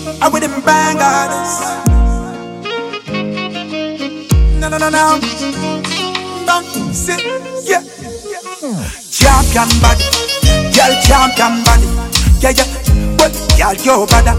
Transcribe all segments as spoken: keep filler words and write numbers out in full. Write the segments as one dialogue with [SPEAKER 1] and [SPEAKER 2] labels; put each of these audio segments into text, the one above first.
[SPEAKER 1] I with them bangers. No, no, no, no. Bang, sit, yeah. Champion body, girl, champion body. Yeah, yeah. Well, girl, your bada,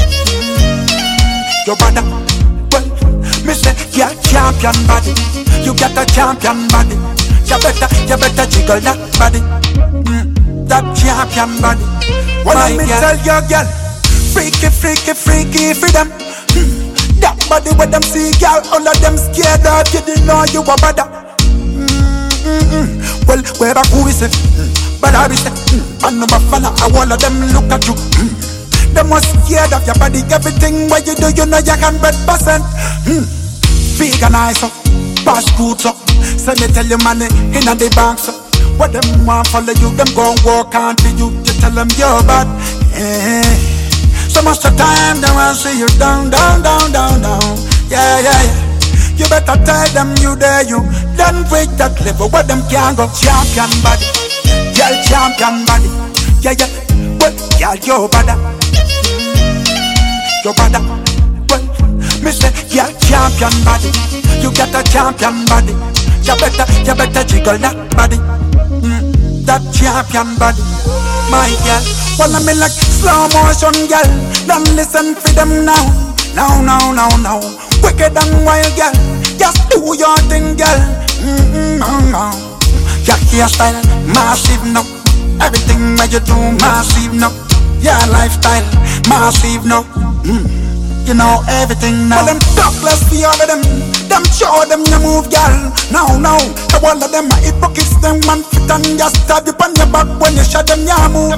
[SPEAKER 1] your bada. Well, me say, girl, champion body. You got a champion body. You better, you better jiggle that body. Mm, that champion body. Well, let me tell you, girl, freaky, freaky, freaky for them. Mm, that body with them see, girl, all of them scared of you. Didn't know you were bada. Mm, mm, mm. Well, where back who is it? Mm, but I be say, mm, and no buffalo, I all of them look at you. Mm, them was scared of your body. Everything what you do, you know you can hundred percent. Mm, veganize up, pass good up. So me tell you money in the bank, so what them want follow you, them gon' walk on to you. You tell them you're bad. Eh. So much the time they want see you down, down, down, down, down. Yeah, yeah, yeah. You better tell them you there, you done with that level where them can't go. Champion body, girl, champion body. Yeah, yeah. Well, girl, you're bad. You're bad. Well, me say, girl, champion body. You got a champion body. You better, you better jiggle that body. Mm, that champion body. My girl, well, I'm in like slow motion, girl. Don't listen for them now. No, no, no, no. Wicked and wild, girl. Just do your thing, girl. Mm-mm, no, no. Your hairstyle, massive, no. Everything that you do, massive, no. Your lifestyle, massive, no. Mm. You know everything now. Well, them talkless, the all of them. Them show them you move, girl. No, no. The one of them are hypocrites. Them man fit and just stab you on your back when you shut them, you move.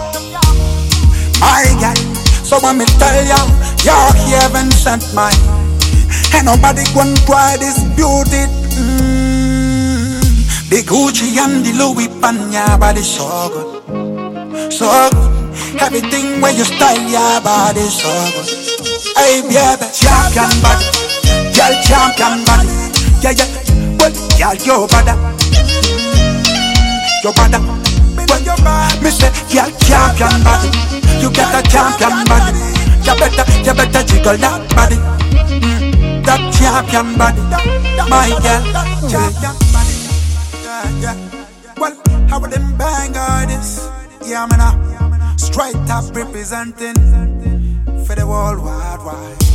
[SPEAKER 1] My girl, so when me tell you, you're heaven sent, my. Ain't nobody gonna try this beauty. Mm. The Gucci and the Louis pan, your body so good, so good. Everything where you style, your body so good. Hey, baby, champion body, girl, champion body. Yeah, yeah, well, girl, you're bad. You're bad. Well, me say, girl, champion body. You got a champion body. You better, you better jiggle that body. Mm, that champion body, my girl. Champion body. Yeah, yeah. Well, how would them bang artists? Yeah, man, uh, straight up representing for the world wide wide.